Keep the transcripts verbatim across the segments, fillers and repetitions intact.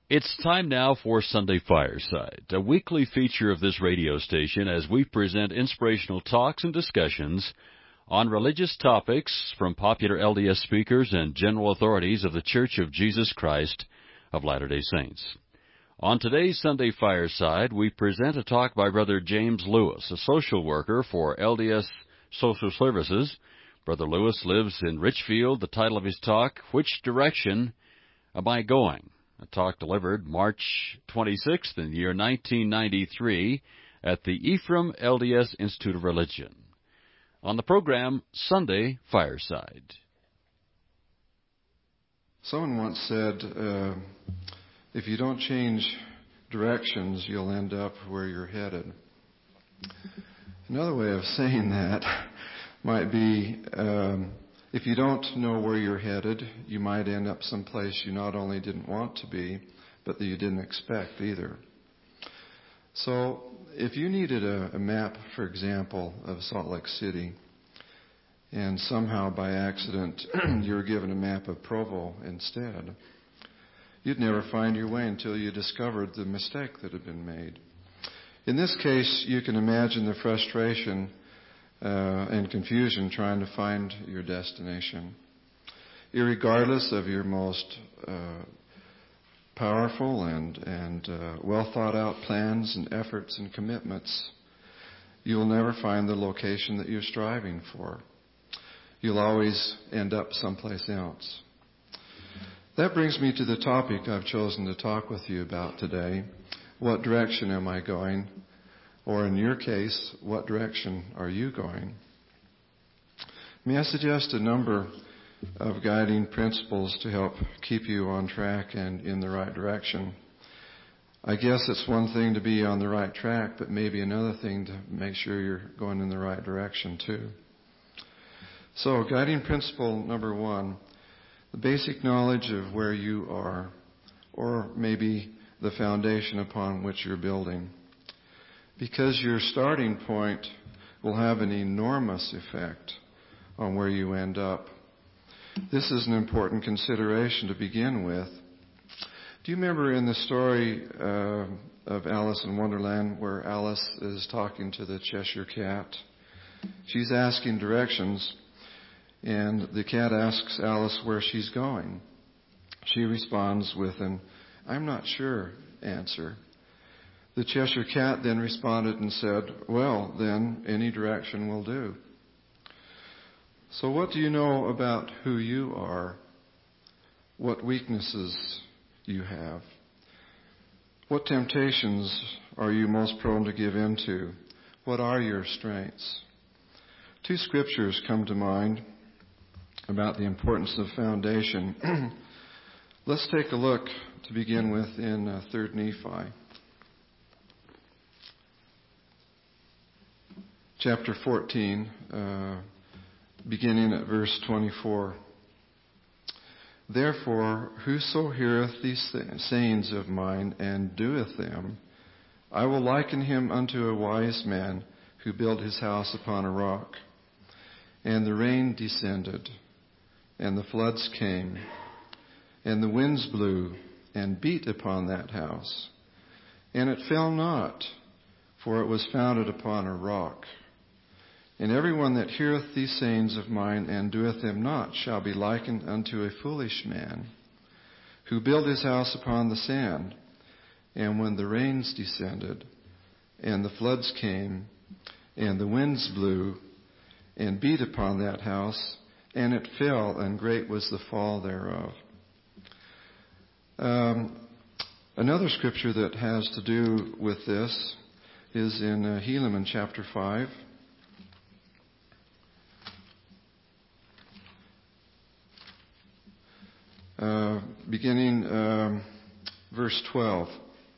It's time now for Sunday Fireside, a weekly feature of this radio station as we present inspirational talks and discussions on religious topics from popular L D S speakers and general authorities of the Church of Jesus Christ of Latter-day Saints. On today's Sunday Fireside, we present a talk by Brother James Lewis, a social worker for L D S Social Services. Brother Lewis lives in Richfield. The title of his talk, Which Direction Am I Going? A talk delivered March twenty-sixth in the year nineteen ninety-three at the Ephraim L D S Institute of Religion. On the program, Sunday Fireside. Someone once said, uh, if you don't change directions, you'll end up where you're headed. Another way of saying that might be, um, if you don't know where you're headed, you might end up someplace you not only didn't want to be, but that you didn't expect either. So if you needed a, a map, for example, of Salt Lake City, and somehow by accident you were given a map of Provo instead, you'd never find your way until you discovered the mistake that had been made. In this case, you can imagine the frustration Uh, and confusion trying to find your destination. Irregardless of your most uh, powerful and, and uh, well thought out plans and efforts and commitments, you'll never find the location that you're striving for. You'll always end up someplace else. That brings me to the topic I've chosen to talk with you about today. What direction am I going? Or in your case, what direction are you going? May I suggest a number of guiding principles to help keep you on track and in the right direction. I guess it's one thing to be on the right track, but maybe another thing to make sure you're going in the right direction too. So, guiding principle number one, the basic knowledge of where you are, or maybe the foundation upon which you're building. Because your starting point will have an enormous effect on where you end up. This is an important consideration to begin with. Do you remember in the story uh, of Alice in Wonderland where Alice is talking to the Cheshire Cat? She's asking directions, and the cat asks Alice where she's going. She responds with an, "I'm not sure," answer. The Cheshire Cat then responded and said, "Well, then, any direction will do." So what do you know about who you are? What weaknesses you have? What temptations are you most prone to give into? What are your strengths? Two scriptures come to mind about the importance of foundation. Let's take a look to begin with in uh, Third Nephi. Chapter fourteen, uh, beginning at verse twenty-four. Therefore, whoso heareth these th- sayings of mine and doeth them, I will liken him unto a wise man who built his house upon a rock. And the rain descended, and the floods came, and the winds blew and beat upon that house. And it fell not, for it was founded upon a rock. And everyone that heareth these sayings of mine and doeth them not shall be likened unto a foolish man, who built his house upon the sand. And when the rains descended, and the floods came, and the winds blew, and beat upon that house, and it fell, and great was the fall thereof. Um, another scripture that has to do with this is in uh, Helaman chapter five. Uh, beginning um, verse twelve.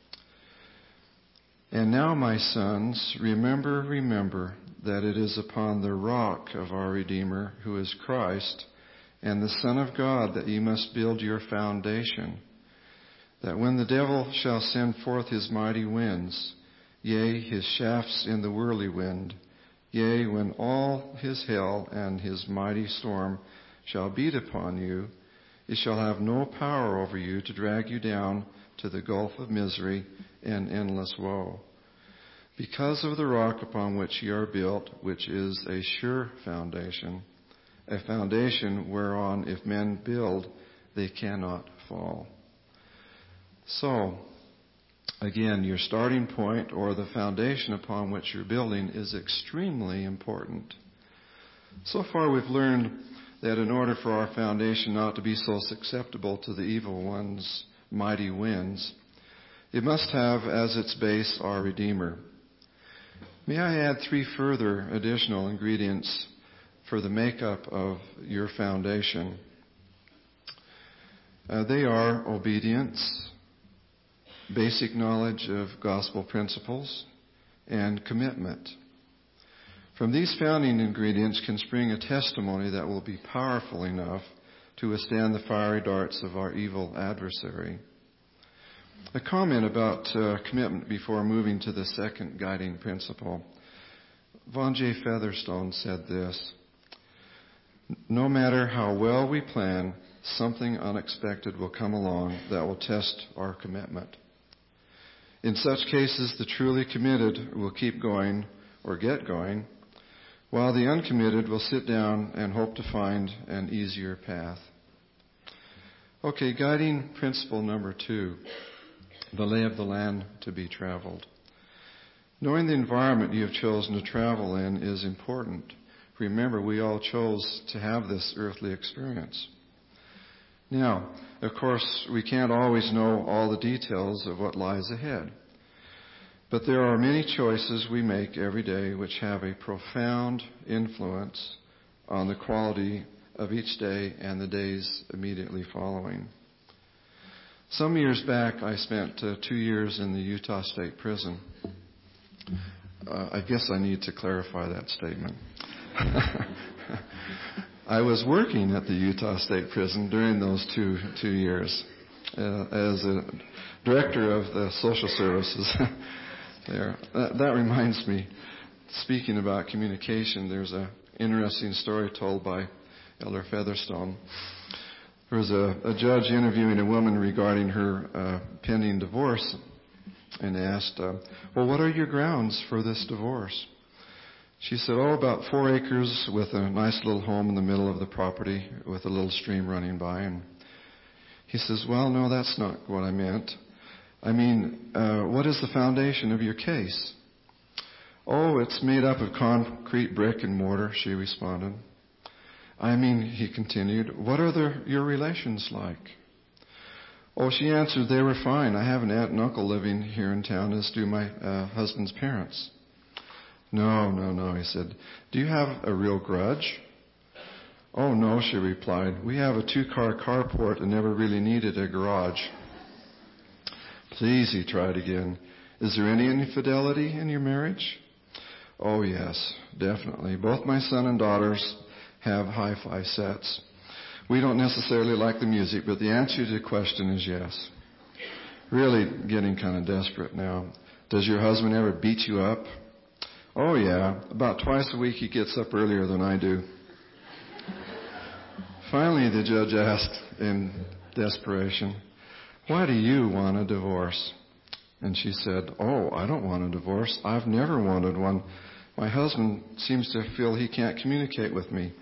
And now, my sons, remember, remember that it is upon the rock of our Redeemer, who is Christ, and the Son of God, that ye must build your foundation, that when the devil shall send forth his mighty winds, yea, his shafts in the whirlwind, yea, when all his hail and his mighty storm shall beat upon you, it shall have no power over you to drag you down to the gulf of misery and endless woe. Because of the rock upon which ye are built, which is a sure foundation, a foundation whereon if men build, they cannot fall. So, again, your starting point or the foundation upon which you're building is extremely important. So far we've learned that in order for our foundation not to be so susceptible to the evil one's mighty winds, it must have as its base our Redeemer. May I add three further additional ingredients for the makeup of your foundation? Uh, they are obedience, basic knowledge of gospel principles, and commitment. From these founding ingredients can spring a testimony that will be powerful enough to withstand the fiery darts of our evil adversary. A comment about uh, commitment before moving to the second guiding principle. Von J. Featherstone said this: "No matter how well we plan, something unexpected will come along that will test our commitment. In such cases, the truly committed will keep going or get going, while the uncommitted will sit down and hope to find an easier path." Okay, guiding principle number two, the lay of the land to be traveled. Knowing the environment you have chosen to travel in is important. Remember, we all chose to have this earthly experience. Now, of course, we can't always know all the details of what lies ahead. But there are many choices we make every day which have a profound influence on the quality of each day and the days immediately following. Some years back, I spent uh, two years in the Utah State Prison. Uh, I guess I need to clarify that statement. I was working at the Utah State Prison during those two two years uh, as a director of the social services there. That, that reminds me, speaking about communication, there's an interesting story told by Elder Featherstone. There was a, a judge interviewing a woman regarding her uh, pending divorce, and asked, uh, well, what are your grounds for this divorce? She said, oh, about four acres with a nice little home in the middle of the property with a little stream running by. And he says, well, no, that's not what I meant. I mean, uh, what is the foundation of your case? Oh, it's made up of concrete, brick, and mortar, she responded. I mean, he continued, what are the, your relations like? Oh, she answered, they were fine. I have an aunt and uncle living here in town, as do my uh, husband's parents. No, no, no, he said. Do you have a real grudge? Oh, no, she replied. We have a two-car carport and never really needed a garage. Please, he tried again. Is there any infidelity in your marriage? Oh, yes, definitely. Both my son and daughters have hi-fi sets. We don't necessarily like the music, but the answer to the question is yes. Really getting kind of desperate now. Does your husband ever beat you up? Oh, yeah. About twice a week he gets up earlier than I do. Finally, the judge asked in desperation, why do you want a divorce? And she said, oh, I don't want a divorce. I've never wanted one. My husband seems to feel he can't communicate with me.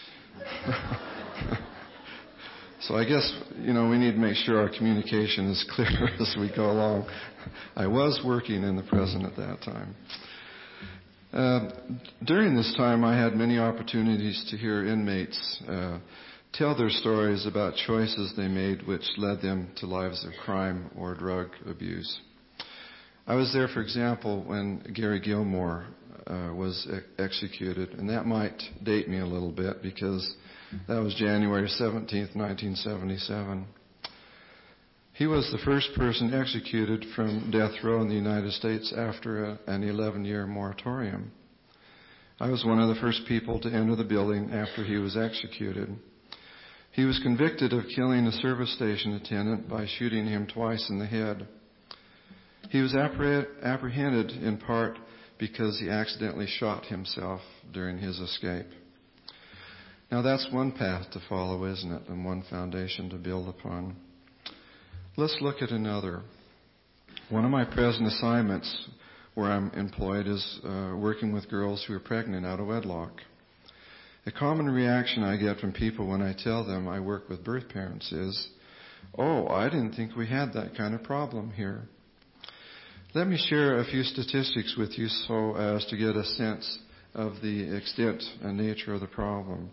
So I guess, you know, we need to make sure our communication is clear as we go along. I was working in the prison at that time. Uh, during this time, I had many opportunities to hear inmates uh, tell their stories about choices they made which led them to lives of crime or drug abuse. I was there, for example, when Gary Gilmore uh, was ex- executed, and that might date me a little bit because that was January seventeenth, nineteen seventy-seven. He was the first person executed from death row in the United States after a, an eleven-year moratorium. I was one of the first people to enter the building after he was executed. He was convicted of killing a service station attendant by shooting him twice in the head. He was appreh- apprehended in part because he accidentally shot himself during his escape. Now that's one path to follow, isn't it? And one foundation to build upon. Let's look at another. One of my present assignments where I'm employed is uh, working with girls who are pregnant out of wedlock. A common reaction I get from people when I tell them I work with birth parents is, "Oh, I didn't think we had that kind of problem here." Let me share a few statistics with you so as to get a sense of the extent and nature of the problem.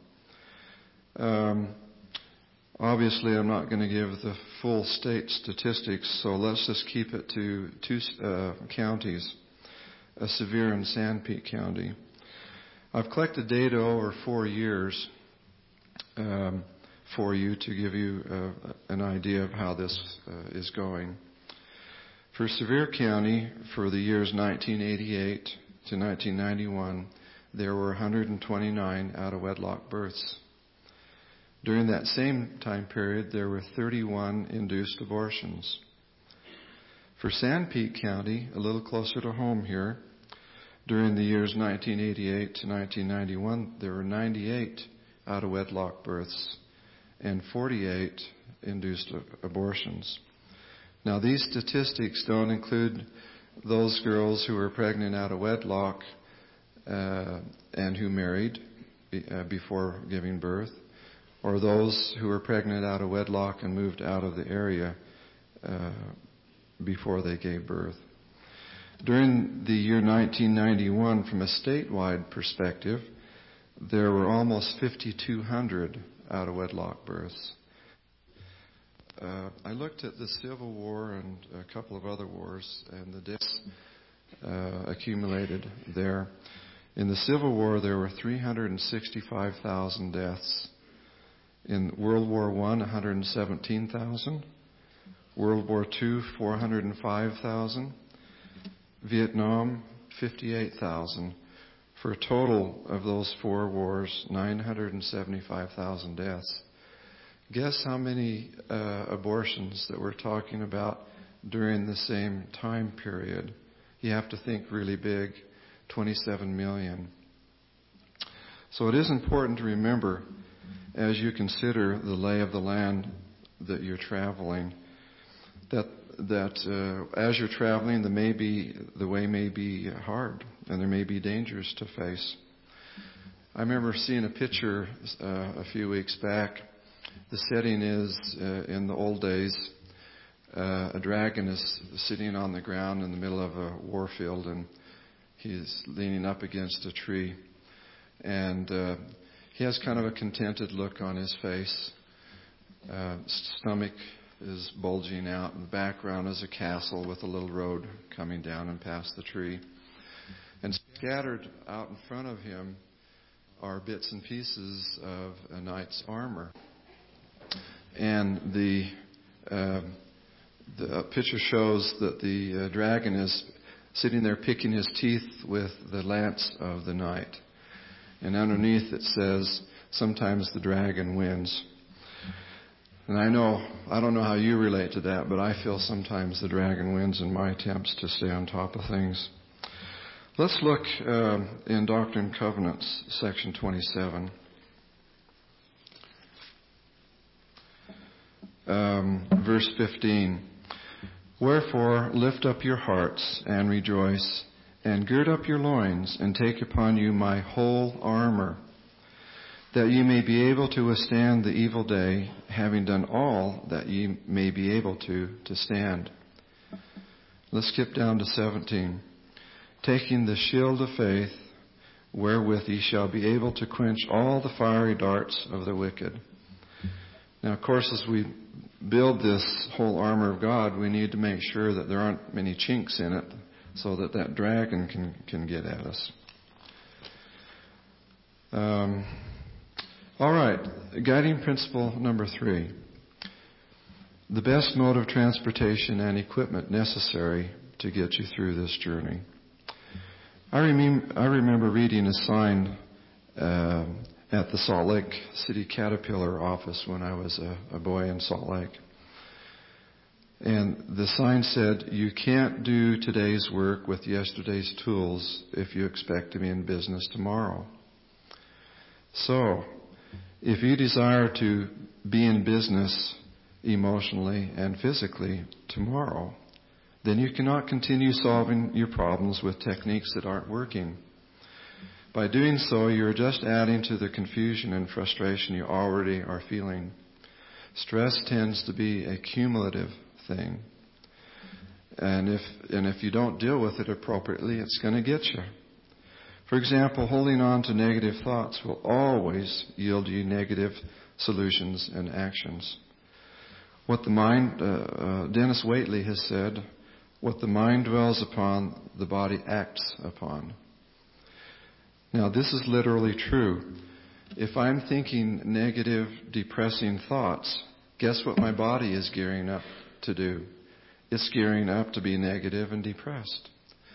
Um, obviously, I'm not going to give the full state statistics, so let's just keep it to two uh, counties, uh, Sevier and Sanpete County. I've collected data over four years um, for you to give you uh, an idea of how this uh, is going. For Sevier County, for the years nineteen eighty-eight to nineteen ninety-one, there were one hundred twenty-nine out-of-wedlock births. During that same time period, there were thirty-one induced abortions. For Sanpete County, a little closer to home here, during the years nineteen eighty-eight to nineteen ninety-one, there were ninety-eight out-of-wedlock births and forty-eight induced abortions. Now, these statistics don't include those girls who were pregnant out of wedlock uh, and who married be, uh, before giving birth, or those who were pregnant out of wedlock and moved out of the area uh, before they gave birth. During the year nineteen ninety-one, from a statewide perspective, there were almost fifty-two hundred out-of-wedlock births. Uh, I looked at the Civil War and a couple of other wars and the deaths uh, accumulated there. In the Civil War, there were three hundred sixty-five thousand deaths. In World War One, one hundred seventeen thousand. World War Two, four hundred five thousand. Vietnam, fifty-eight thousand. For a total of those four wars, nine hundred seventy-five thousand deaths. Guess how many uh, abortions that we're talking about during the same time period? You have to think really big, twenty-seven million. So it is important to remember, as you consider the lay of the land that you're traveling, that that uh, as you're traveling, the may be the way may be hard, and there may be dangers to face. I remember seeing a picture uh, a few weeks back. The setting is, uh, in the old days, uh, a dragon is sitting on the ground in the middle of a war field, and he's leaning up against a tree. And uh, he has kind of a contented look on his face. Uh, stomach is bulging out. In the background is a castle with a little road coming down and past the tree. And scattered out in front of him are bits and pieces of a knight's armor. And the, uh, the picture shows that the uh, dragon is sitting there picking his teeth with the lance of the knight. And underneath it says, "Sometimes the dragon wins." And I know, I don't know how you relate to that, but I feel sometimes the dragon wins in my attempts to stay on top of things. Let's look uh, in Doctrine and Covenants, section twenty-seven. Um, verse fifteen. "Wherefore lift up your hearts and rejoice, and gird up your loins, and take upon you my whole armor, that ye may be able to withstand the evil day, having done all that ye may be able to, to stand." Let's skip down to seventeen. "Taking the shield of faith, wherewith ye shall be able to quench all the fiery darts of the wicked." Now, of course, as we build this whole armor of God, we need to make sure that there aren't many chinks in it so that that dragon can, can get at us. Um, all right, guiding principle number three. The best mode of transportation and equipment necessary to get you through this journey. I, remem- I remember reading a sign uh, at the Salt Lake City Caterpillar office when I was a, a boy in Salt Lake. And the sign said, "You can't do today's work with yesterday's tools if you expect to be in business tomorrow." So, if you desire to be in business emotionally and physically tomorrow, then you cannot continue solving your problems with techniques that aren't working. By doing so, you're just adding to the confusion and frustration you already are feeling. Stress tends to be a cumulative thing. And if, and if you don't deal with it appropriately, it's going to get you. For example, holding on to negative thoughts will always yield you negative solutions and actions. What the mind, uh, uh, Dennis Waitley has said, what the mind dwells upon, the body acts upon. Now, this is literally true. If I'm thinking negative, depressing thoughts, guess what my body is gearing up to do? It's gearing up to be negative and depressed.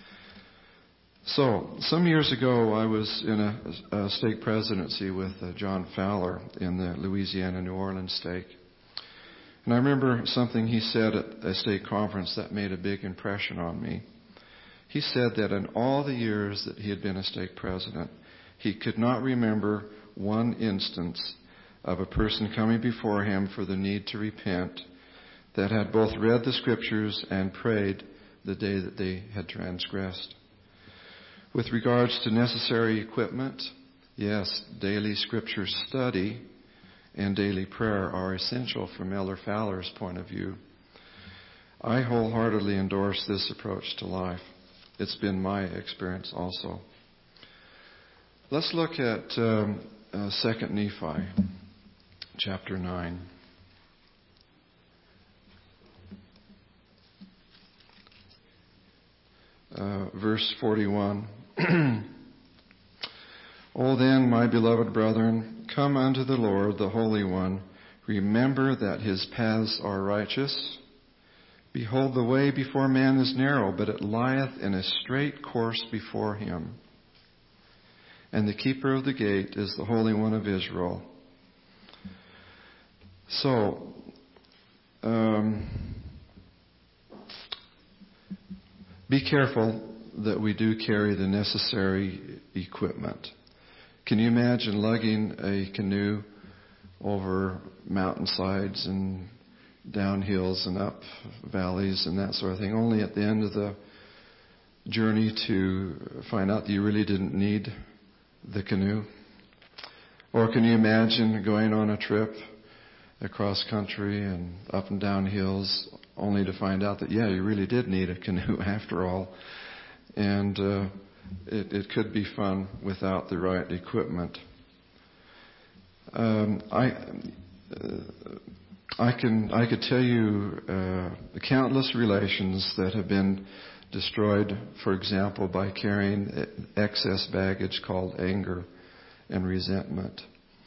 So, some years ago, I was in a, a stake presidency with uh, John Fowler in the Louisiana New Orleans stake. And I remember something he said at a stake conference that made a big impression on me. He said that in all the years that he had been a stake president, he could not remember one instance of a person coming before him for the need to repent that had both read the scriptures and prayed the day that they had transgressed. With regards to necessary equipment, yes, daily scripture study and daily prayer are essential from Elder Fowler's point of view. I wholeheartedly endorse this approach to life. It's been my experience also. Let's look at um, uh, Second Nephi, chapter nine. Uh, verse forty-one. O then, my beloved brethren, come unto the Lord, the Holy One. Remember that his paths are righteous. Behold, the way before man is narrow, but it lieth in a straight course before him. And the keeper of the gate is the Holy One of Israel. So, um, be careful that we do carry the necessary equipment. Can you imagine lugging a canoe over mountainsides and down hills and up valleys and that sort of thing, only at the end of the journey to find out that you really didn't need the canoe? Or can you imagine going on a trip across country and up and down hills only to find out that, yeah, you really did need a canoe after all? And uh, it, it could be fun without the right equipment. Um, I uh, I can I could tell you uh, countless relations that have been destroyed, for example, by carrying excess baggage called anger and resentment.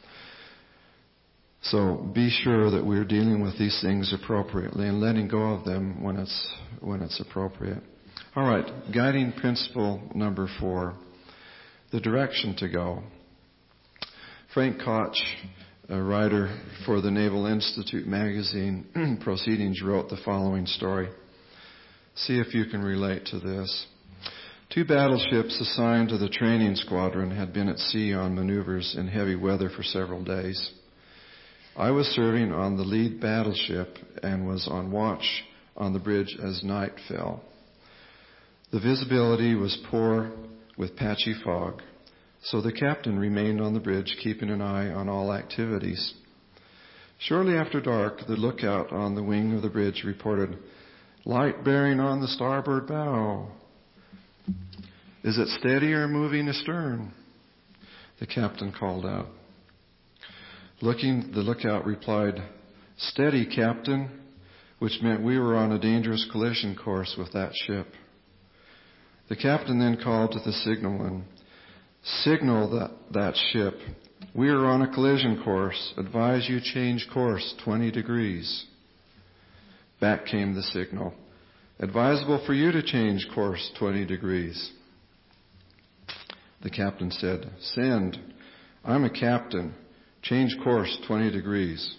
So be sure that we're dealing with these things appropriately and letting go of them when it's when it's appropriate. All right, guiding principle number four, the direction to go. Frank Koch, a writer for the Naval Institute magazine, Proceedings, wrote the following story. See if you can relate to this. Two battleships assigned to the training squadron had been at sea on maneuvers in heavy weather for several days. I was serving on the lead battleship and was on watch on the bridge as night fell. The visibility was poor with patchy fog, so the captain remained on the bridge, keeping an eye on all activities. Shortly after dark, the lookout on the wing of the bridge reported, "Light bearing on the starboard bow. Is it steady or moving astern?" The captain called out. Looking, the lookout replied, "Steady, Captain," which meant we were on a dangerous collision course with that ship. The captain then called to the signalman, "Signal that, that ship. We are on a collision course. Advise you change course twenty degrees. Back came the signal. "Advisable for you to change course twenty degrees. The captain said, "Send. I'm a captain. Change course twenty degrees.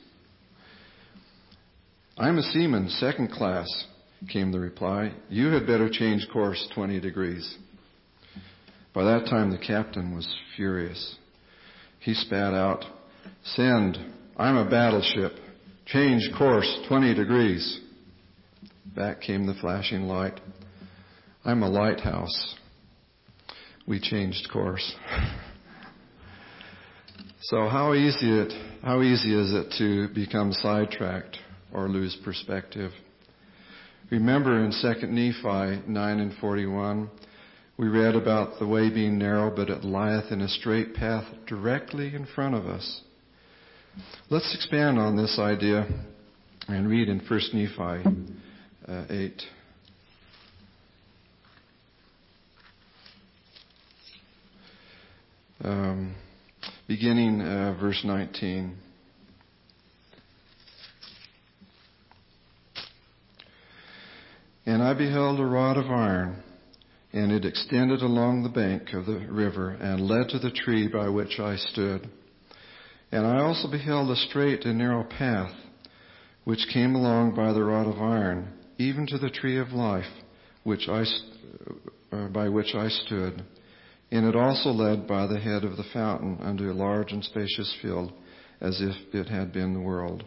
"I'm a seaman, second class," came the reply. "You had better change course twenty degrees. By that time, the captain was furious. He spat out, "Send. I'm a battleship. Change course twenty degrees. Back came the flashing light. I'm a lighthouse. We changed course. So how easy it how easy is it to become sidetracked or lose perspective? Remember in Second Nephi nine and forty-one, we read about the way being narrow, but it lieth in a straight path directly in front of us. Let's expand on this idea and read in First Nephi uh, eight. Um, beginning uh, verse nineteen. And I beheld a rod of iron, and it extended along the bank of the river, and led to the tree by which I stood. And I also beheld a straight and narrow path, which came along by the rod of iron, even to the tree of life, which I, uh, by which I stood. And it also led by the head of the fountain unto a large and spacious field, as if it had been the world.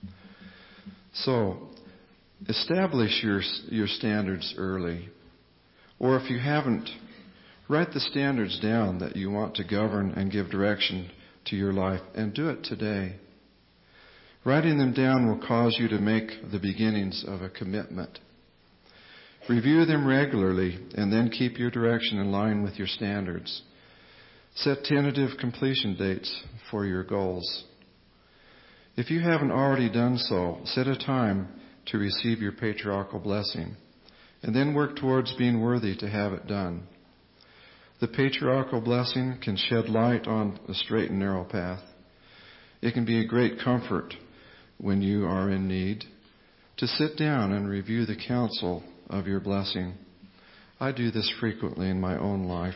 So, establish your your standards early. Or if you haven't, write the standards down that you want to govern and give direction to your life, and do it today. Writing them down will cause you to make the beginnings of a commitment. Review them regularly, and then keep your direction in line with your standards. Set tentative completion dates for your goals. If you haven't already done so, set a time to receive your patriarchal blessing, and then work towards being worthy to have it done. The patriarchal blessing can shed light on the straight and narrow path. It can be a great comfort when you are in need to sit down and review the counsel of your blessing. I do this frequently in my own life.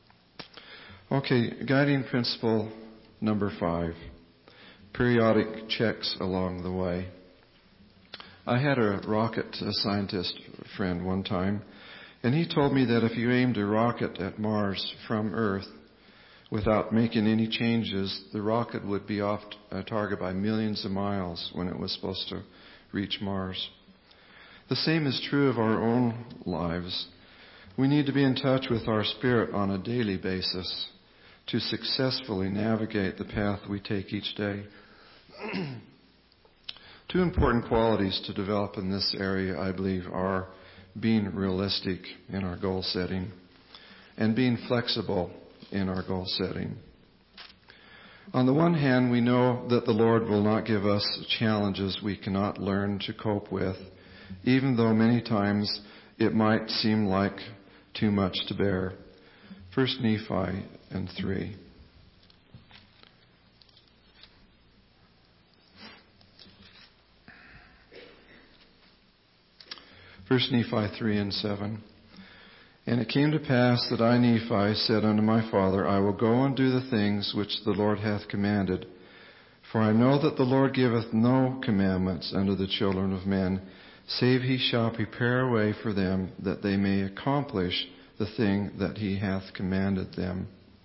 Okay, guiding principle number five, periodic checks along the way. I had a rocket scientist friend one time, and he told me that if you aimed a rocket at Mars from Earth without making any changes, the rocket would be off target by millions of miles when it was supposed to reach Mars. The same is true of our own lives. We need to be in touch with our spirit on a daily basis to successfully navigate the path we take each day. Two important qualities to develop in this area, I believe, are being realistic in our goal setting and being flexible in our goal setting. On the one hand, we know that the Lord will not give us challenges we cannot learn to cope with, even though many times it might seem like too much to bear. First Nephi and three. First Nephi three and seven. And it came to pass that I, Nephi, said unto my father, I will go and do the things which the Lord hath commanded. For I know that the Lord giveth no commandments unto the children of men, save he shall prepare a way for them, that they may accomplish the thing that he hath commanded them.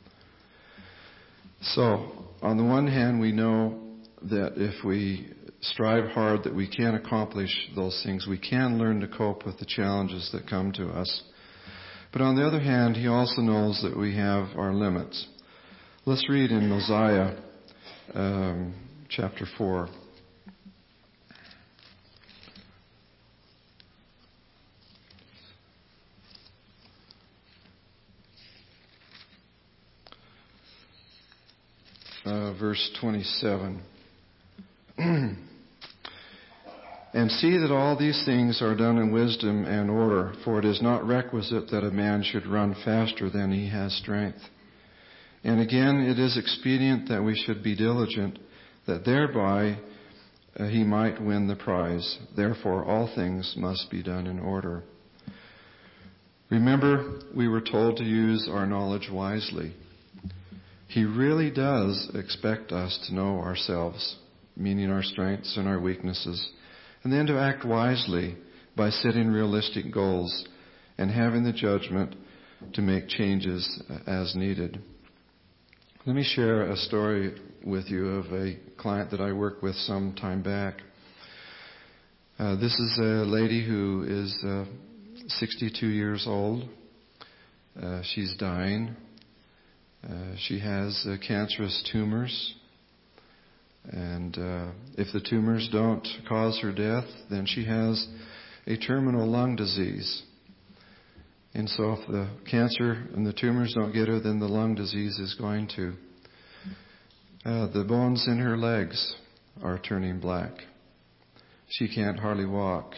So, on the one hand, we know that if we strive hard, that we can accomplish those things. We can learn to cope with the challenges that come to us. But on the other hand, he also knows that we have our limits. Let's read in Mosiah um, chapter four. Uh, verse twenty-seven. And see that all these things are done in wisdom and order, for it is not requisite that a man should run faster than he has strength. And again, it is expedient that we should be diligent, that thereby uh, he might win the prize. Therefore, all things must be done in order. Remember, we were told to use our knowledge wisely. He really does expect us to know ourselves, meaning our strengths and our weaknesses, and then to act wisely by setting realistic goals and having the judgment to make changes as needed. Let me share a story with you of a client that I worked with some time back. Uh, this is a lady who is uh, sixty-two years old. Uh, she's dying. Uh, she has uh, cancerous tumors. And uh, if the tumors don't cause her death, then she has a terminal lung disease. And so if the cancer and the tumors don't get her, then the lung disease is going to. Uh, the bones in her legs are turning black. She can't hardly walk.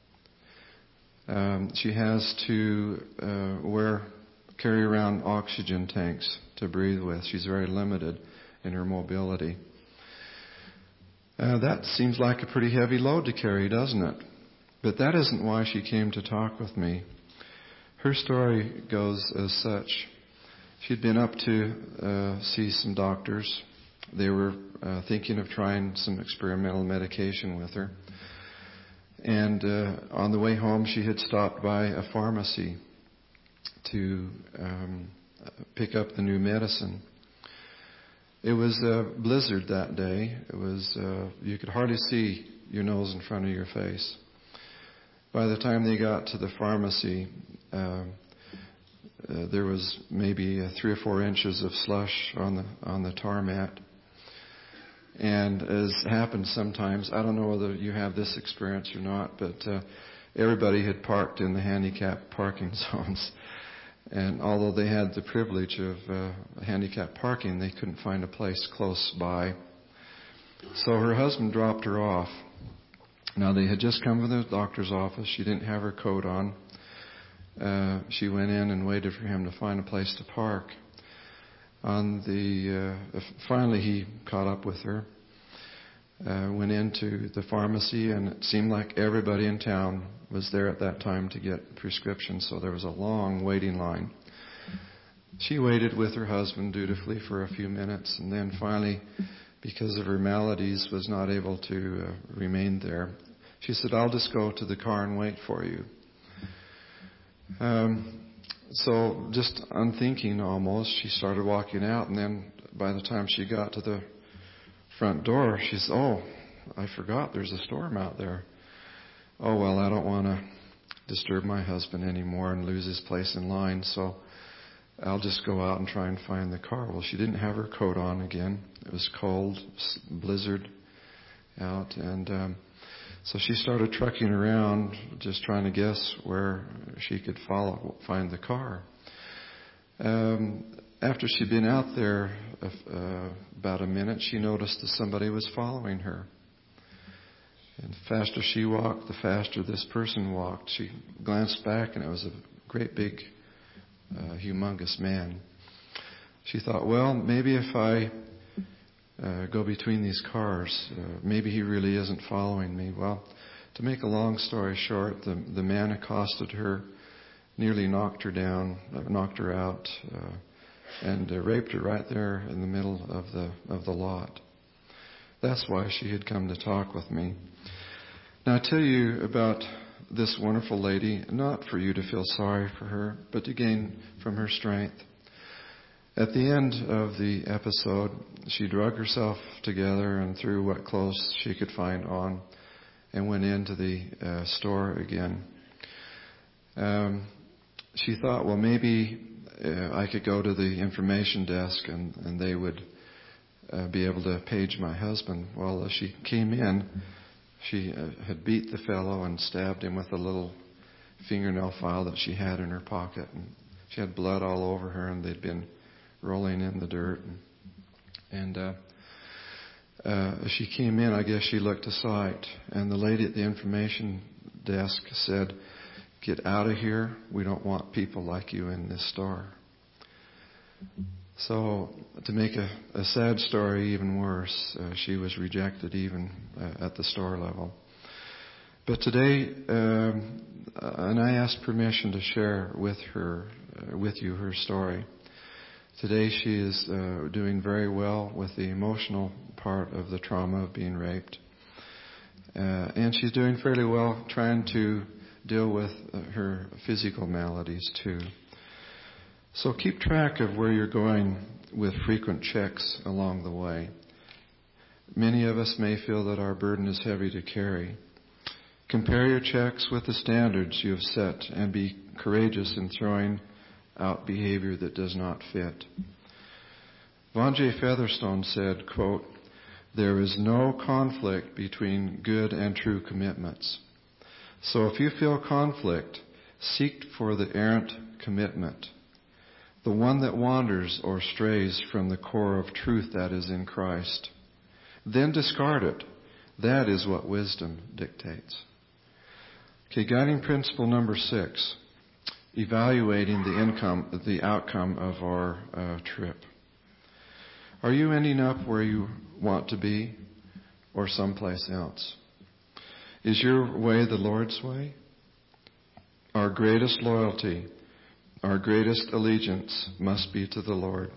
Um, she has to uh, wear, carry around oxygen tanks to breathe with. She's very limited in her mobility. Uh, that seems like a pretty heavy load to carry, doesn't it? But that isn't why she came to talk with me. Her story goes as such. She'd been up to uh, see some doctors. They were uh, thinking of trying some experimental medication with her. And uh, on the way home, she had stopped by a pharmacy to um, pick up the new medicine. It was a blizzard that day. It was uh, you could hardly see your nose in front of your face. By the time they got to the pharmacy, uh, uh, there was maybe uh, three or four inches of slush on the on the tarmac. And as happens sometimes, I don't know whether you have this experience or not, but uh, everybody had parked in the handicapped parking zones. And although they had the privilege of uh, handicapped parking, they couldn't find a place close by. So her husband dropped her off. Now, they had just come from the doctor's office. She didn't have her coat on. Uh, she went in and waited for him to find a place to park. On the uh, finally, he caught up with her. Uh, went into the pharmacy, and it seemed like everybody in town was there at that time to get prescriptions, so there was a long waiting line. She waited with her husband dutifully for a few minutes, and then finally, because of her maladies, was not able to uh, remain there. She said, "I'll just go to the car and wait for you." Um, so just unthinking almost, she started walking out, and then by the time she got to the front door, she said, "Oh, I forgot there's a storm out there. Oh, well, I don't want to disturb my husband anymore and lose his place in line, so I'll just go out and try and find the car." Well, she didn't have her coat on again. It was cold, blizzard out, and um, so she started trucking around, just trying to guess where she could follow, find the car. Um, after she'd been out there uh, about a minute, she noticed that somebody was following her. And the faster she walked, the faster this person walked. She glanced back, and it was a great big, uh, humongous man. She thought, well, maybe if I uh, go between these cars, uh, maybe he really isn't following me. Well, to make a long story short, the, the man accosted her, nearly knocked her down, uh, knocked her out, uh, and uh, raped her right there in the middle of the of the lot. That's why she had come to talk with me. Now, I tell you about this wonderful lady, not for you to feel sorry for her, but to gain from her strength. At the end of the episode, she drug herself together and threw what clothes she could find on and went into the uh, store again. Um, she thought, well, maybe uh, I could go to the information desk and, and they would uh, be able to page my husband. Well, as she came in, she uh, had beat the fellow and stabbed him with a little fingernail file that she had in her pocket. And she had blood all over her, and they'd been rolling in the dirt. And, and uh, uh, as she came in, I guess she looked aside, and the lady at the information desk said, "Get out of here. We don't want people like you in this store." So, to make a, a sad story even worse, uh, she was rejected even uh, at the store level. But today, um, and I asked permission to share with her, uh, with you, her story. Today, she is uh, doing very well with the emotional part of the trauma of being raped, uh, and she's doing fairly well trying to deal with uh, her physical maladies too. So keep track of where you're going with frequent checks along the way. Many of us may feel that our burden is heavy to carry. Compare your checks with the standards you have set and be courageous in throwing out behavior that does not fit. Von J. Featherstone said, quote, "There is no conflict between good and true commitments. So if you feel conflict, seek for the errant commitment, the one that wanders or strays from the core of truth that is in Christ. Then discard it. That is what wisdom dictates." Okay, guiding principle number six, evaluating the income, the outcome of our uh, trip. Are you ending up where you want to be or someplace else? Is your way the Lord's way? Our greatest loyalty, our greatest allegiance must be to the Lord.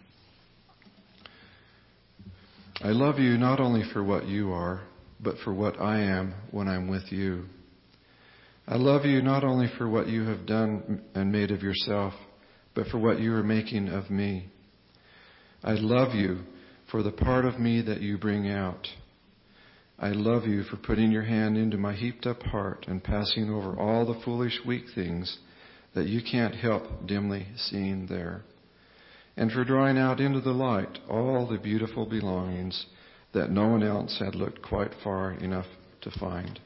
I love you not only for what you are, but for what I am when I'm with you. I love you not only for what you have done and made of yourself, but for what you are making of me. I love you for the part of me that you bring out. I love you for putting your hand into my heaped up heart and passing over all the foolish, weak things that you can't help dimly seeing there, and for drawing out into the light all the beautiful belongings that no one else had looked quite far enough to find.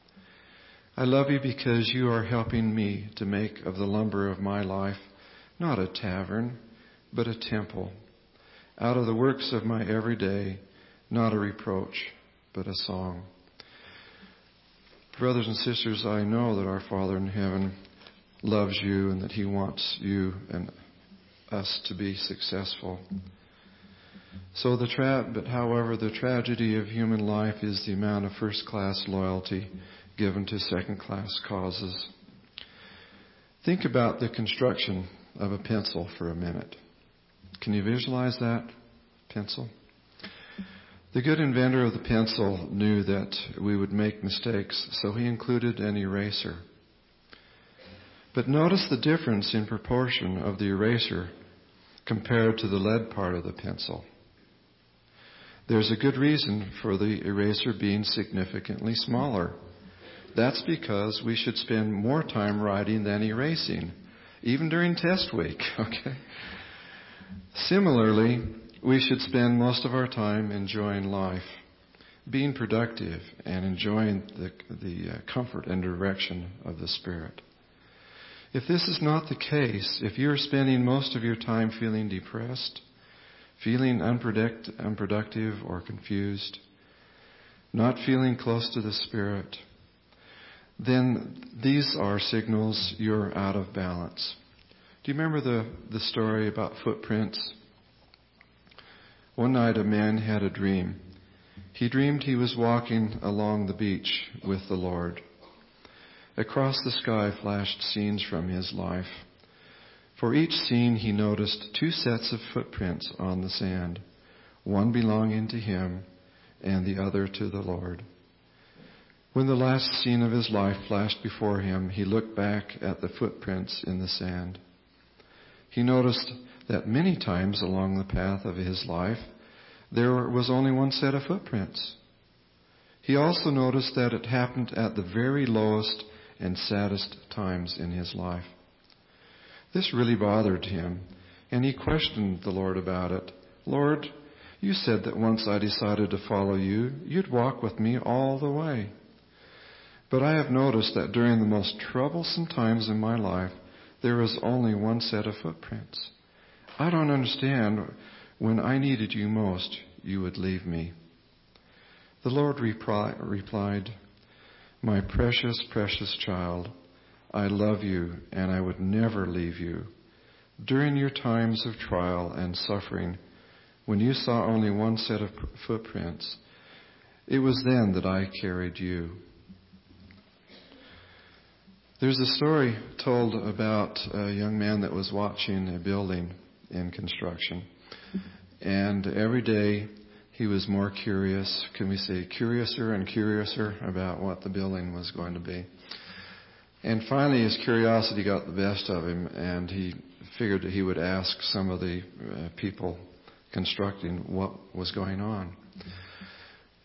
I love you because you are helping me to make of the lumber of my life not a tavern, but a temple, out of the works of my everyday, not a reproach, but a song. Brothers and sisters, I know that our Father in heaven loves you and that He wants you and us to be successful. So the tra- but however, the tragedy of human life is the amount of first-class loyalty given to second-class causes. Think about the construction of a pencil for a minute. Can you visualize that pencil? The good inventor of the pencil knew that we would make mistakes, so he included an eraser. But notice the difference in proportion of the eraser compared to the lead part of the pencil. There's a good reason for the eraser being significantly smaller. That's because we should spend more time writing than erasing, even during test week, okay? Similarly, we should spend most of our time enjoying life, being productive, and enjoying the, the uh, comfort and direction of the Spirit. If this is not the case, if you're spending most of your time feeling depressed, feeling unproduct- unproductive or confused, not feeling close to the Spirit, then these are signals you're out of balance. Do you remember the, the story about footprints? One night a man had a dream. He dreamed he was walking along the beach with the Lord. Across the sky flashed scenes from his life. For each scene he noticed two sets of footprints on the sand, one belonging to him and the other to the Lord. When the last scene of his life flashed before him, he looked back at the footprints in the sand. He noticed that many times along the path of his life, there was only one set of footprints. He also noticed that it happened at the very lowest and saddest times in his life. This really bothered him, and he questioned the Lord about it. "Lord, you said that once I decided to follow you, you'd walk with me all the way. But I have noticed that during the most troublesome times in my life, there is only one set of footprints. I don't understand. When I needed you most, you would leave me." The Lord reply, replied, "My precious, precious child, I love you and I would never leave you. During your times of trial and suffering, when you saw only one set of footprints, it was then that I carried you." There's a story told about a young man that was watching a building in construction. And every day he was more curious, can we say curiouser and curiouser about what the building was going to be. And finally his curiosity got the best of him, and he figured that he would ask some of the uh, people constructing what was going on.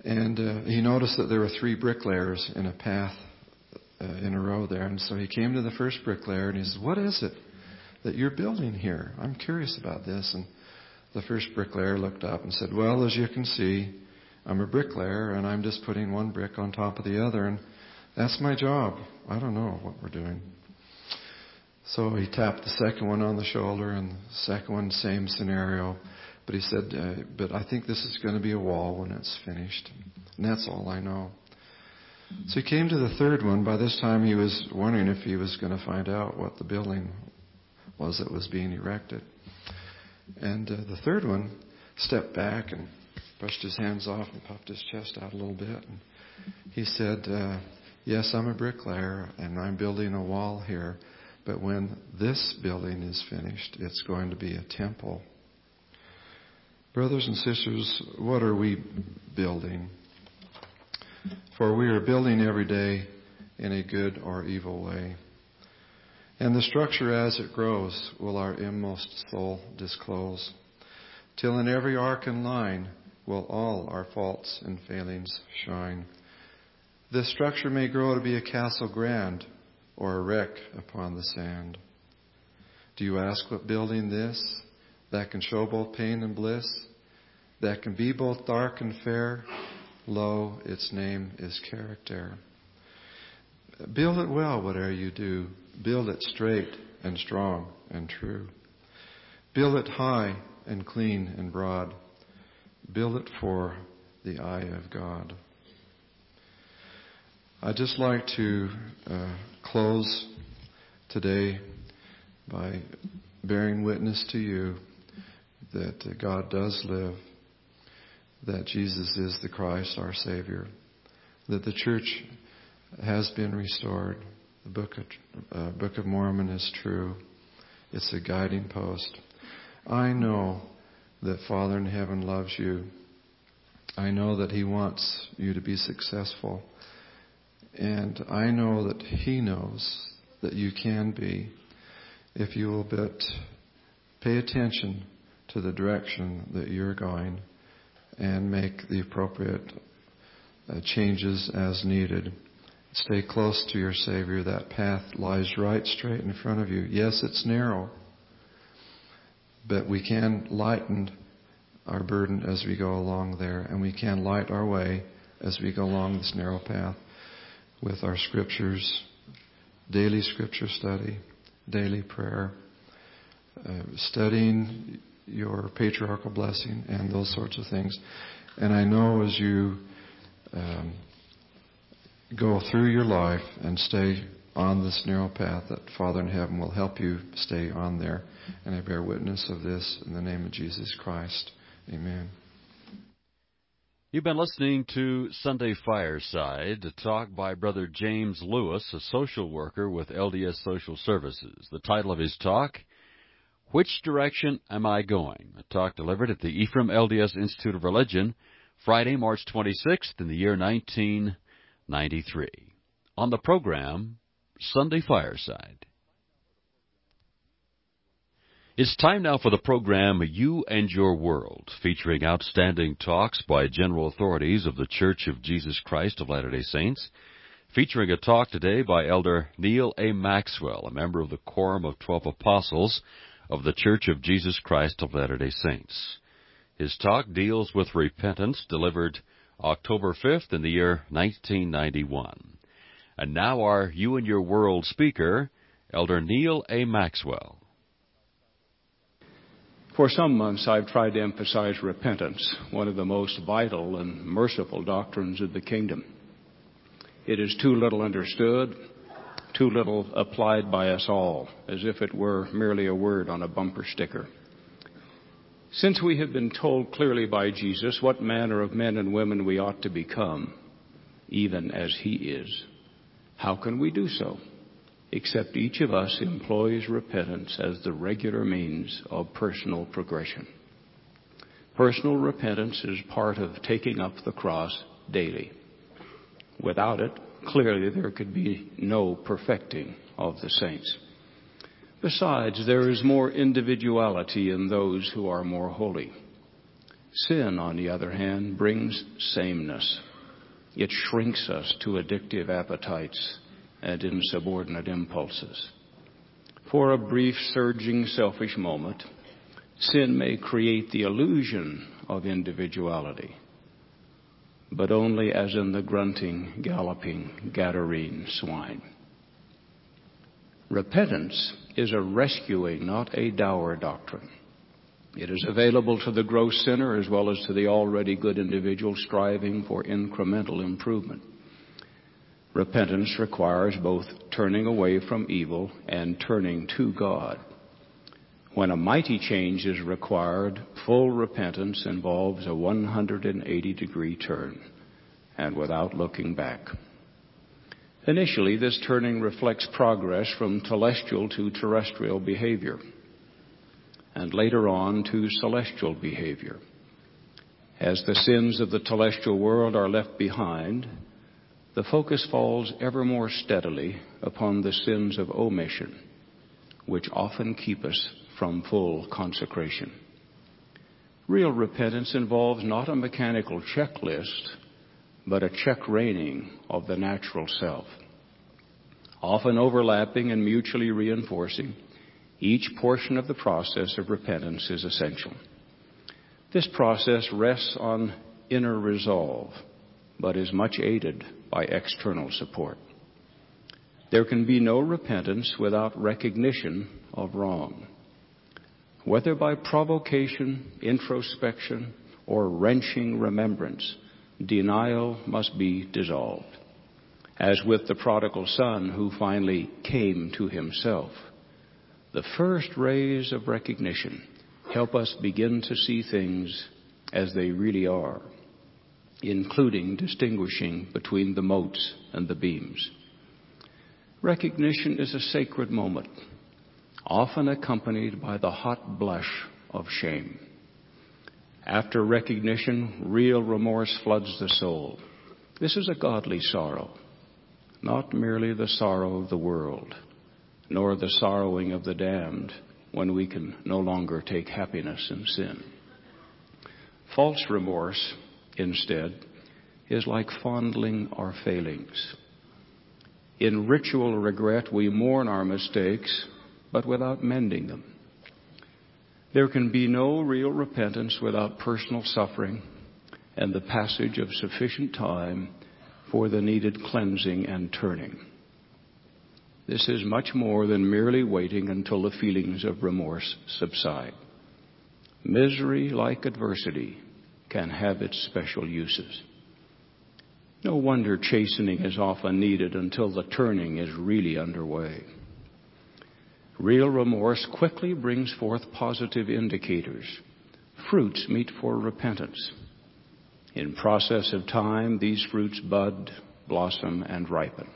And uh, he noticed that there were three bricklayers in a path uh, in a row there. And so he came to the first bricklayer and he says, "What is it that you're building here? I'm curious about this." And the first bricklayer looked up and said, "Well, as you can see, I'm a bricklayer and I'm just putting one brick on top of the other. And that's my job. I don't know what we're doing." So he tapped the second one on the shoulder, and the second one, same scenario. But he said, uh, but I think this is going to be a wall when it's finished. And that's all I know. So he came to the third one. By this time he was wondering if he was going to find out what the building was that was being erected. And uh, the third one stepped back and brushed his hands off and puffed his chest out a little bit. And he said, uh, "Yes, I'm a bricklayer and I'm building a wall here. But when this building is finished, it's going to be a temple." Brothers and sisters, what are we building? For we are building every day in a good or evil way. And the structure as it grows will our inmost soul disclose, till in every arc and line will all our faults and failings shine. This structure may grow to be a castle grand or a wreck upon the sand. Do you ask what building this, that can show both pain and bliss, that can be both dark and fair? Lo, its name is character. Build it well, whate'er you do. Build it straight and strong and true. Build it high and clean and broad. Build it for the eye of God. I'd just like to uh, close today by bearing witness to you that uh, God does live, that Jesus is the Christ, our Savior, that the church has been restored. The Book of, uh, Book of Mormon is true. It's a guiding post. I know that Father in heaven loves you. I know that He wants you to be successful. And I know that He knows that you can be, if you will but pay attention to the direction that you're going and make the appropriate uh, changes as needed. Stay close to your Savior. That path lies right straight in front of you. Yes, it's narrow, but we can lighten our burden as we go along there, and we can light our way as we go along this narrow path with our scriptures, daily scripture study, daily prayer, uh, studying your patriarchal blessing and those sorts of things. And I know as you um, go through your life and stay on this narrow path, that Father in heaven will help you stay on there. And I bear witness of this in the name of Jesus Christ. Amen. You've been listening to Sunday Fireside, a talk by Brother James Lewis, a social worker with L D S Social Services. The title of his talk, Which Direction Am I Going? A talk delivered at the Ephraim L D S Institute of Religion, Friday, March twenty-sixth in the year nineteen ninety-three. On the program, Sunday Fireside. It's time now for the program You and Your World, featuring outstanding talks by general authorities of the Church of Jesus Christ of Latter-day Saints, featuring a talk today by Elder Neil A. Maxwell, a member of the Quorum of Twelve Apostles of the Church of Jesus Christ of Latter-day Saints. His talk deals with repentance, delivered October fifth in the year nineteen ninety-one. And now our You and Your World speaker, Elder Neil A. Maxwell. For some months, I've tried to emphasize repentance, one of the most vital and merciful doctrines of the kingdom. It is too little understood, too little applied by us all, as if it were merely a word on a bumper sticker. Since we have been told clearly by Jesus what manner of men and women we ought to become, even as He is, how can we do so? Except each of us employs repentance as the regular means of personal progression. Personal repentance is part of taking up the cross daily. Without it, clearly there could be no perfecting of the saints. Besides, there is more individuality in those who are more holy. Sin, on the other hand, brings sameness. It shrinks us to addictive appetites and insubordinate impulses. For a brief, surging, selfish moment, sin may create the illusion of individuality, but only as in the grunting, galloping Gadarene swine. Repentance is a rescuing, not a dour doctrine. It is available to the gross sinner as well as to the already good individual striving for incremental improvement. Repentance requires both turning away from evil and turning to God. When a mighty change is required, full repentance involves a one hundred eighty degree turn, and without looking back. Initially, this turning reflects progress from telestial to terrestrial behavior, and later on to celestial behavior. As the sins of the telestial world are left behind, the focus falls ever more steadily upon the sins of omission, which often keep us from full consecration. Real repentance involves not a mechanical checklist, but a check-reining of the natural self. Often overlapping and mutually reinforcing, each portion of the process of repentance is essential. This process rests on inner resolve, but is much aided by external support. There can be no repentance without recognition of wrong. Whether by provocation, introspection, or wrenching remembrance, denial must be dissolved. As with the prodigal son who finally came to himself, the first rays of recognition help us begin to see things as they really are, including distinguishing between the motes and the beams. Recognition is a sacred moment, often accompanied by the hot blush of shame. After recognition, real remorse floods the soul. This is a godly sorrow, not merely the sorrow of the world, nor the sorrowing of the damned when we can no longer take happiness in sin. False remorse, instead, is like fondling our failings. In ritual regret, we mourn our mistakes, but without mending them. There can be no real repentance without personal suffering and the passage of sufficient time for the needed cleansing and turning. This is much more than merely waiting until the feelings of remorse subside. Misery, like adversity, can have its special uses. No wonder chastening is often needed until the turning is really underway. Real remorse quickly brings forth positive indicators, fruits meet for repentance. In process of time, these fruits bud, blossom, and ripen.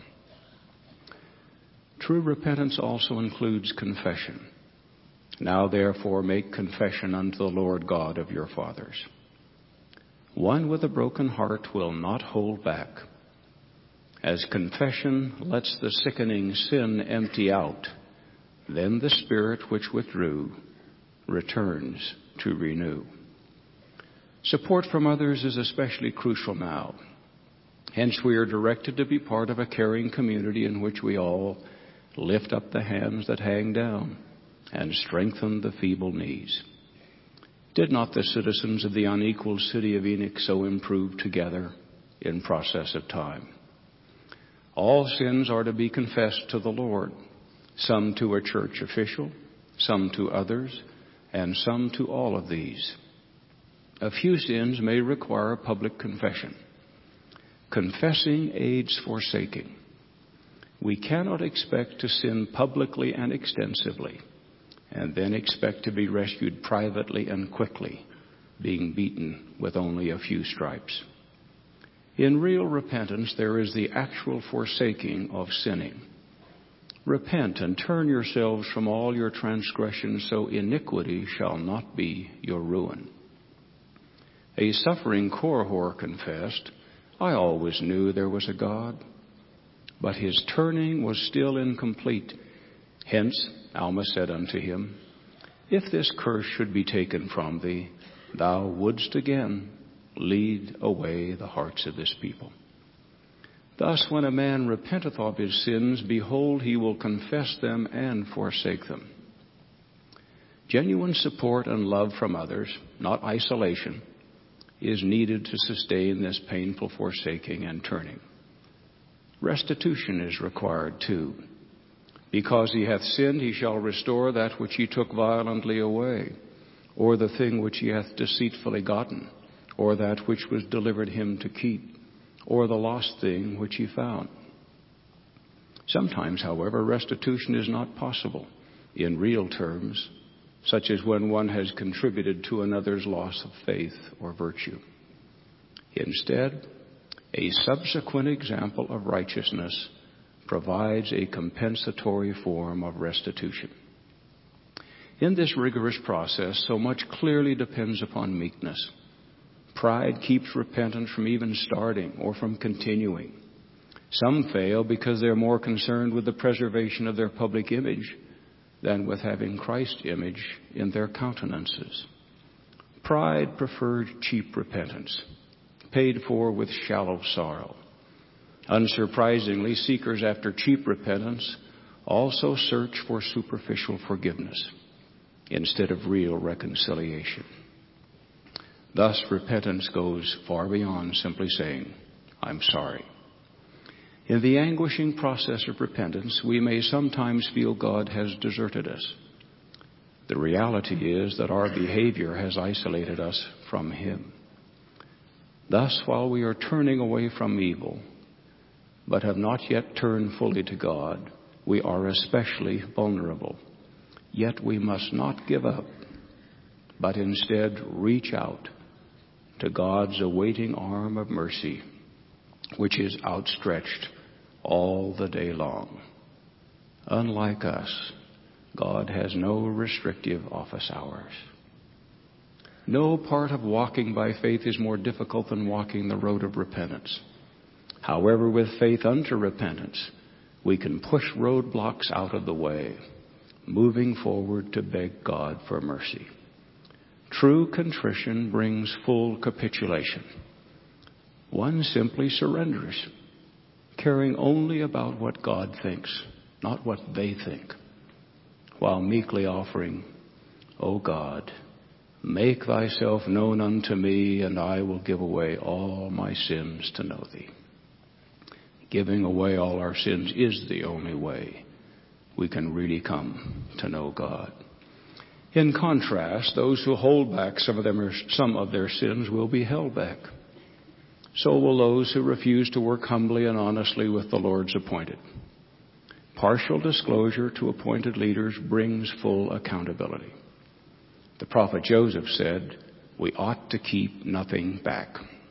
True repentance also includes confession. Now therefore make confession unto the Lord God of your fathers. One with a broken heart will not hold back. As confession lets the sickening sin empty out, then the Spirit which withdrew returns to renew. Support from others is especially crucial now. Hence we are directed to be part of a caring community in which we all lift up the hands that hang down and strengthen the feeble knees. Did not the citizens of the unequal city of Enoch so improve together in process of time? All sins are to be confessed to the Lord, some to a church official, some to others, and some to all of these. A few sins may require public confession. Confessing aids forsaking. We cannot expect to sin publicly and extensively, and then expect to be rescued privately and quickly, being beaten with only a few stripes. In real repentance, there is the actual forsaking of sinning. Repent and turn yourselves from all your transgressions, so iniquity shall not be your ruin. A suffering Korihor confessed, I always knew there was a God, but his turning was still incomplete. Hence Alma said unto him, If this curse should be taken from thee, thou wouldst again lead away the hearts of this people. Thus, when a man repenteth of his sins, behold, he will confess them and forsake them. Genuine support and love from others, not isolation, is needed to sustain this painful forsaking and turning. Restitution is required too. Because he hath sinned, he shall restore that which he took violently away, or the thing which he hath deceitfully gotten, or that which was delivered him to keep, or the lost thing which he found. Sometimes, however, restitution is not possible in real terms, such as when one has contributed to another's loss of faith or virtue. Instead, a subsequent example of righteousness provides a compensatory form of restitution. In this rigorous process, so much clearly depends upon meekness. Pride keeps repentance from even starting or from continuing. Some fail because they're more concerned with the preservation of their public image than with having Christ's image in their countenances. Pride preferred cheap repentance, paid for with shallow sorrow. Unsurprisingly, seekers after cheap repentance also search for superficial forgiveness instead of real reconciliation. Thus, repentance goes far beyond simply saying, I'm sorry. In the anguishing process of repentance, we may sometimes feel God has deserted us. The reality is that our behavior has isolated us from Him. Thus, while we are turning away from evil, but have not yet turned fully to God, we are especially vulnerable. Yet we must not give up, but instead reach out to God's awaiting arm of mercy, which is outstretched all the day long. Unlike us, God has no restrictive office hours. No part of walking by faith is more difficult than walking the road of repentance. However, with faith unto repentance, we can push roadblocks out of the way, moving forward to beg God for mercy. True contrition brings full capitulation. One simply surrenders, caring only about what God thinks, not what they think, while meekly offering, O God, make thyself known unto me, and I will give away all my sins to know thee. Giving away all our sins is the only way we can really come to know God. In contrast, those who hold back some of them, some of their sins will be held back. So will those who refuse to work humbly and honestly with the Lord's appointed. Partial disclosure to appointed leaders brings full accountability. The prophet Joseph said, we ought to keep nothing back.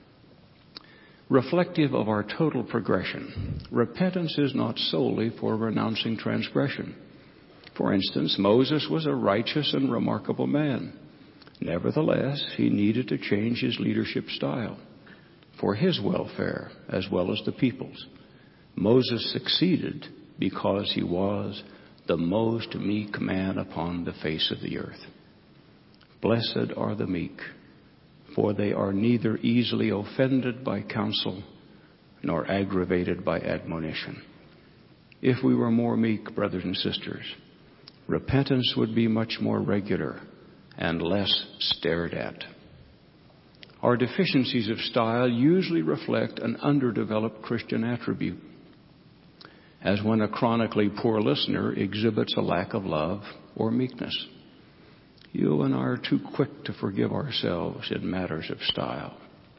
Reflective of our total progression, repentance is not solely for renouncing transgression. For instance, Moses was a righteous and remarkable man. Nevertheless, he needed to change his leadership style for his welfare as well as the people's. Moses succeeded because he was the most meek man upon the face of the earth. Blessed are the meek, for they are neither easily offended by counsel nor aggravated by admonition. If we were more meek, brothers and sisters, repentance would be much more regular and less stared at. Our deficiencies of style usually reflect an underdeveloped Christian attribute, as when a chronically poor listener exhibits a lack of love or meekness. You and I are too quick to forgive ourselves in matters of style.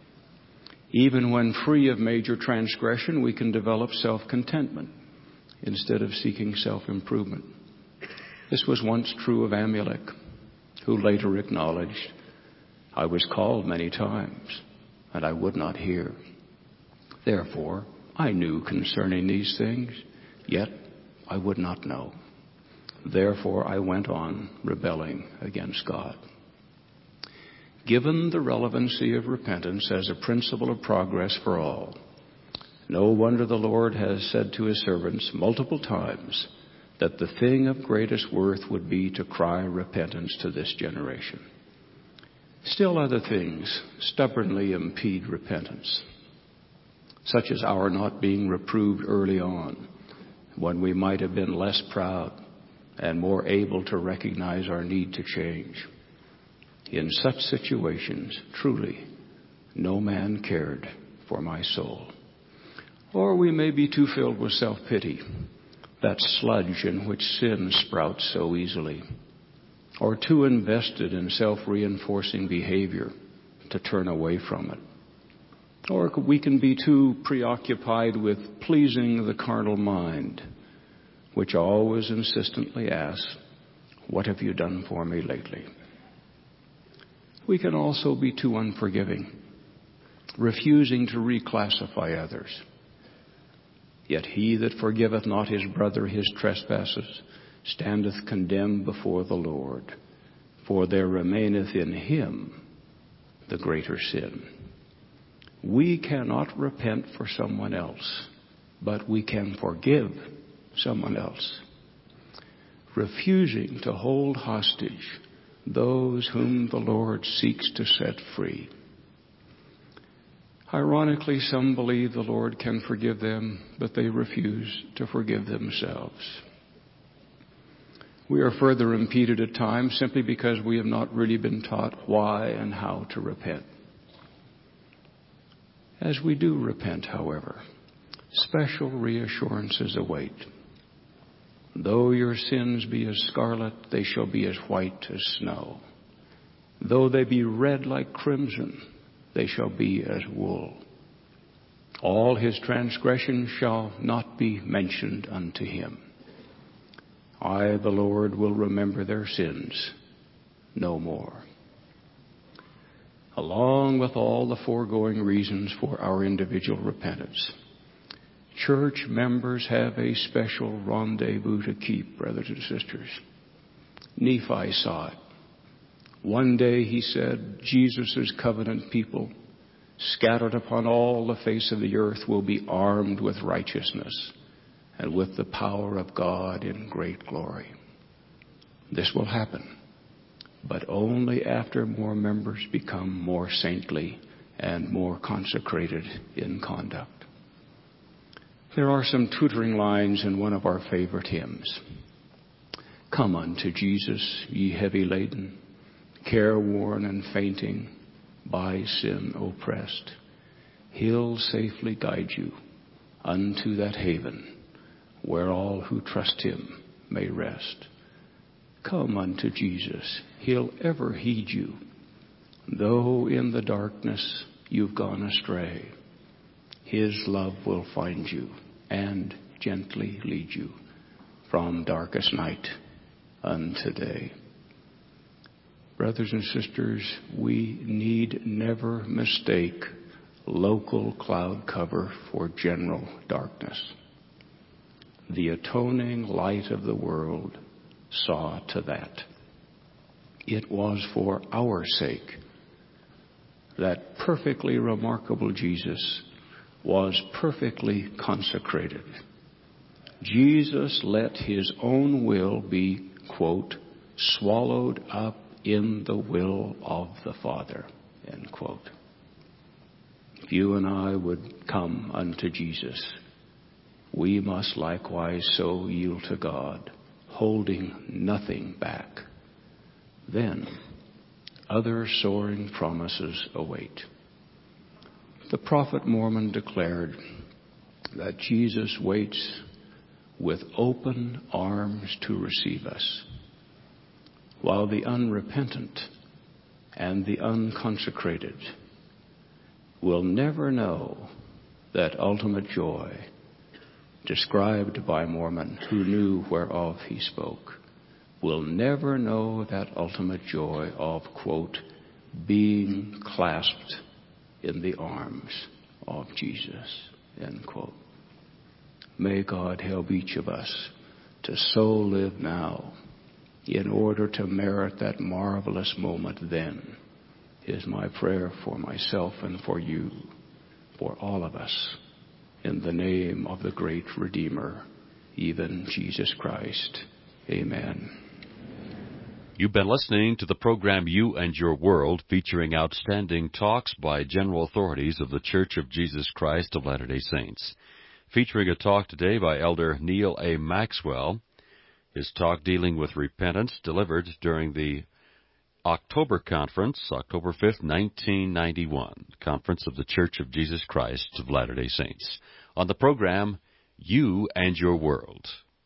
Even when free of major transgression, we can develop self-contentment instead of seeking self-improvement. This was once true of Amulek, who later acknowledged, I was called many times, and I would not hear. Therefore, I knew concerning these things, yet I would not know. Therefore, I went on rebelling against God. Given the relevancy of repentance as a principle of progress for all, no wonder the Lord has said to his servants multiple times that the thing of greatest worth would be to cry repentance to this generation. Still other things stubbornly impede repentance, such as our not being reproved early on, when we might have been less proud and more able to recognize our need to change. In such situations, truly, no man cared for my soul. Or we may be too filled with self-pity, that sludge in which sin sprouts so easily, or too invested in self-reinforcing behavior to turn away from it. Or we can be too preoccupied with pleasing the carnal mind, which always insistently asks, "What have you done for me lately?" We can also be too unforgiving, refusing to reclassify others. Yet he that forgiveth not his brother his trespasses standeth condemned before the Lord, for there remaineth in him the greater sin. We cannot repent for someone else, but we can forgive someone else, refusing to hold hostage those whom the Lord seeks to set free. Ironically, some believe the Lord can forgive them, but they refuse to forgive themselves. We are further impeded at times simply because we have not really been taught why and how to repent. As we do repent, however, special reassurances await. Though your sins be as scarlet, they shall be as white as snow. Though they be red like crimson, they shall be as wool. All his transgressions shall not be mentioned unto him. I, the Lord, will remember their sins no more. Along with all the foregoing reasons for our individual repentance, church members have a special rendezvous to keep, brothers and sisters. Nephi saw it. One day, he said, Jesus' covenant people, scattered upon all the face of the earth, will be armed with righteousness and with the power of God in great glory. This will happen, but only after more members become more saintly and more consecrated in conduct. There are some tutoring lines in one of our favorite hymns. Come unto Jesus, ye heavy laden, careworn and fainting, by sin oppressed. He'll safely guide you unto that haven where all who trust him may rest. Come unto Jesus, he'll ever heed you, though in the darkness you've gone astray. His love will find you and gently lead you from darkest night unto day. Brothers and sisters, we need never mistake local cloud cover for general darkness. The atoning light of the world saw to that. It was for our sake that perfectly remarkable Jesus was perfectly consecrated. Jesus let his own will be, quote, swallowed up in the will of the Father, end quote. If you and I would come unto Jesus, we must likewise so yield to God, holding nothing back. Then other soaring promises await. The prophet Mormon declared that Jesus waits with open arms to receive us, while the unrepentant and the unconsecrated will never know that ultimate joy described by Mormon, who knew whereof he spoke, will never know that ultimate joy of, quote, being clasped in the arms of Jesus, end quote. May God help each of us to so live now in order to merit that marvelous moment then, is my prayer for myself and for you, for all of us, in the name of the great Redeemer, even Jesus Christ. Amen. You've been listening to the program You and Your World, featuring outstanding talks by general authorities of the Church of Jesus Christ of Latter-day Saints. Featuring a talk today by Elder Neil A. Maxwell. His talk dealing with repentance, delivered during the October Conference, October fifth, nineteen ninety-one, Conference of the Church of Jesus Christ of Latter-day Saints. On the program, You and Your World.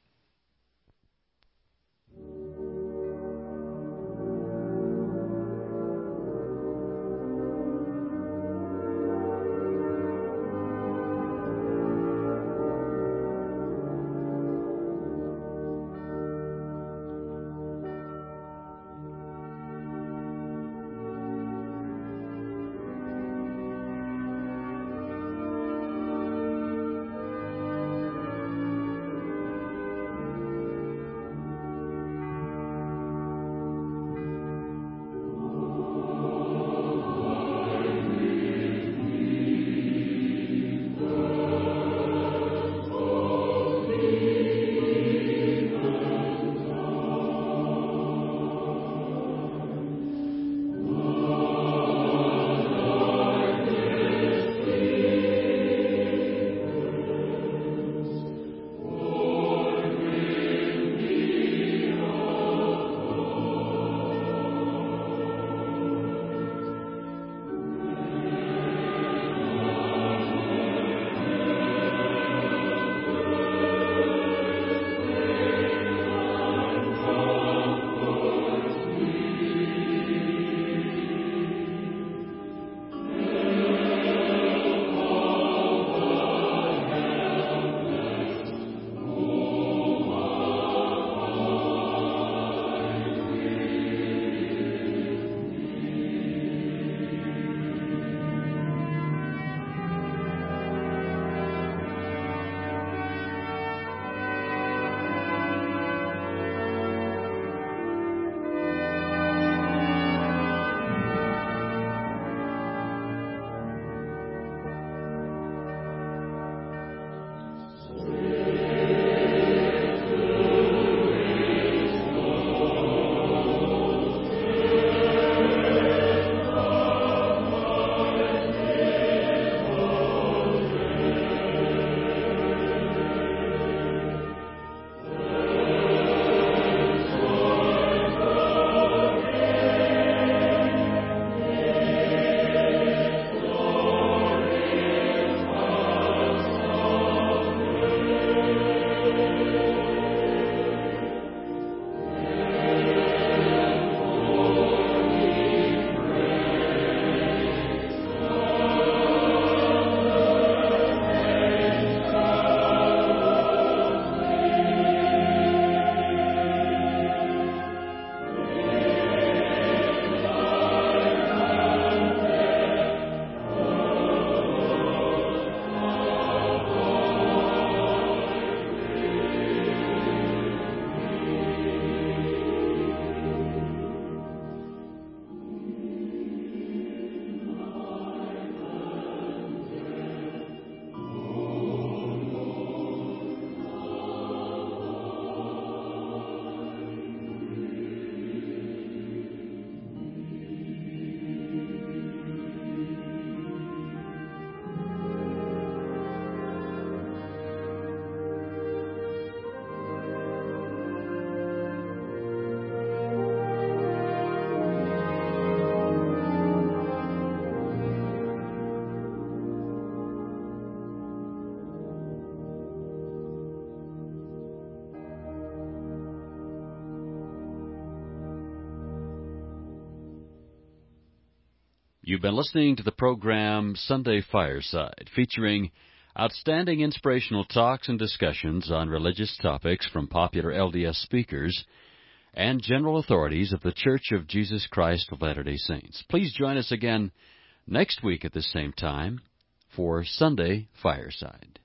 You've been listening to the program Sunday Fireside, featuring outstanding inspirational talks and discussions on religious topics from popular L D S speakers and general authorities of the Church of Jesus Christ of Latter-day Saints. Please join us again next week at the same time for Sunday Fireside.